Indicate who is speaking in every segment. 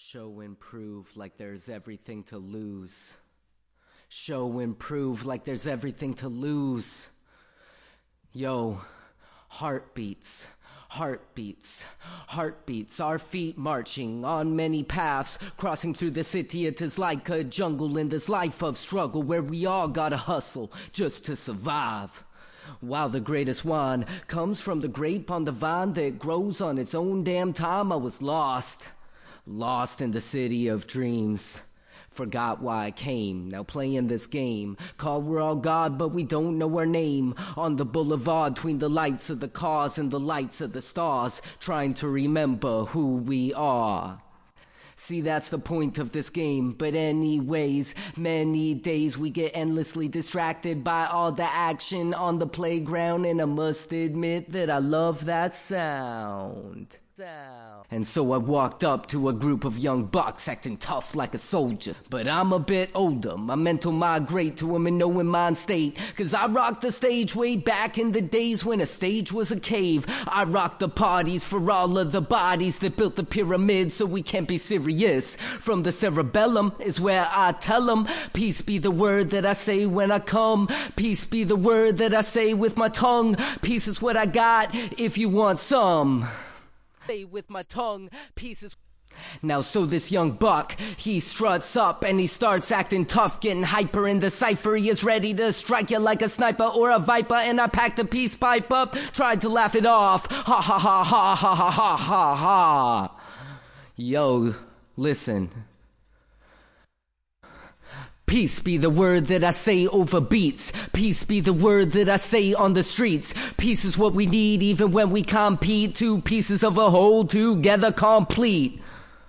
Speaker 1: Show and prove like there's everything to lose. Show and prove like there's everything to lose. Yo, heartbeats, heartbeats, heartbeats. Our feet marching on many paths, crossing through the city. It is like a jungle in this life of struggle where we all gotta hustle just to survive. While the greatest wine comes from the grape on the vine that grows on its own damn time, I was lost in the city of dreams. Forgot why I came, now playing this game. Call we're all God, but we don't know our name. On the boulevard between the lights of the cars and the lights of the stars, trying to remember who we are. See, that's the point of this game. But anyways, many days we get endlessly distracted by all the action on the playground, and I must admit that I love that sound. And so I walked up to a group of young bucks acting tough like a soldier. But I'm a bit older, my mental migrate to a Minoan mind state. Cause I rocked the stage way back in the days when a stage was a cave. I rocked the parties for all of the bodies that built the pyramids, so we can't be serious. From the cerebellum is where I tell them, peace be the word that I say when I come. Peace be the word that I say with my tongue. Peace is what I got if you want some. With my tongue, pieces. Now so this young buck, he struts up and he starts acting tough, getting hyper in the cipher. He is ready to strike you like a sniper or a viper, and I packed the peace pipe up, tried to laugh it off. Ha ha ha ha ha ha ha ha ha. Yo, listen. Peace be the word that I say over beats. Peace be the word that I say on the streets. Peace is what we need even when we compete. Two pieces of a whole together complete.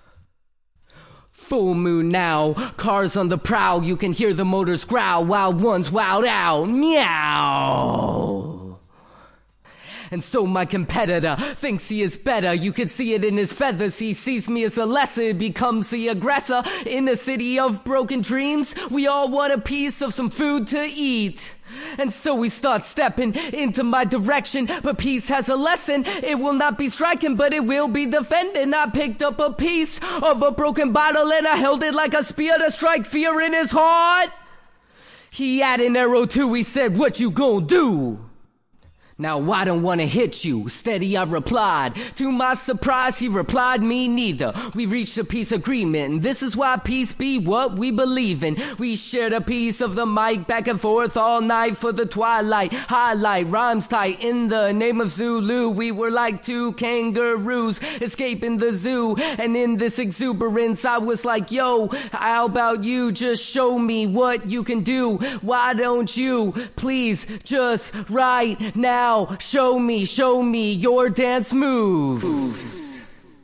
Speaker 1: Full moon now, cars on the prowl. You can hear the motors growl. Wild ones wowed out. Meow. And so my competitor thinks he is better. You can see it in his feathers. He sees me as a lesser, becomes the aggressor. In a city of broken dreams, we all want a piece of some food to eat. And so we start stepping into my direction. But peace has a lesson. It will not be striking, but it will be defending. I picked up a piece of a broken bottle and I held it like a spear to strike fear in his heart. He had an arrow too. He said, "What you gonna do?" Now I don't wanna hit you, steady I replied. To my surprise he replied, me neither. We reached a peace agreement, and this is why peace be what we believe in. We shared a piece of the mic back and forth all night for the twilight. Highlight, rhymes tight, in the name of Zulu. We were like two kangaroos escaping the zoo. And in this exuberance I was like, yo, how about you just show me what you can do? Why don't you please just right now show me your dance moves.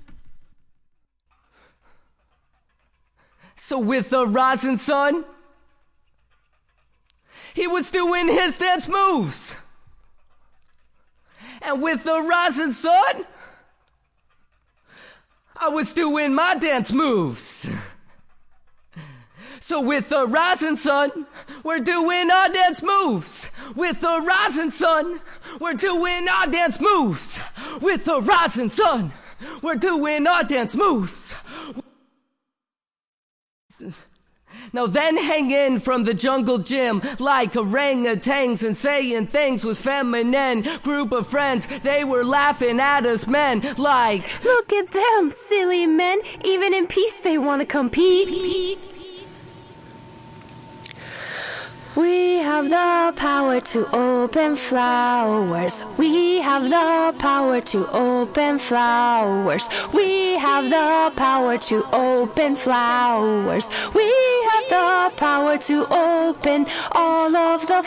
Speaker 1: So with the rising sun, he was doing his dance moves. And with the rising sun, I was doing my dance moves. So with the rising sun, we're doing our dance moves. With the rising sun, we're doing our dance moves. With the rising sun, we're doing our dance moves. Now then hanging from the jungle gym like orangutans and saying things was feminine. Group of friends, they were laughing at us men like,
Speaker 2: look at them, silly men. Even in peace they want to compete. We have the power to open flowers. We have the power to open flowers. We have the power to open flowers. We have the power to open all of the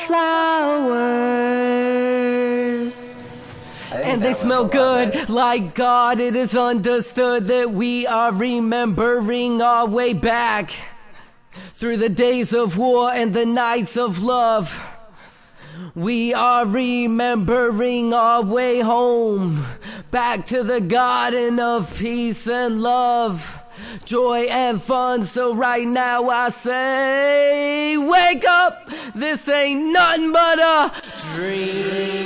Speaker 2: flowers.
Speaker 1: And they smell good like God. It is understood that we are remembering our way back through the days of war and the nights of love. We are remembering our way home, back to the garden of peace and love, joy and fun. So right now I say, wake up, this ain't nothing but a dream.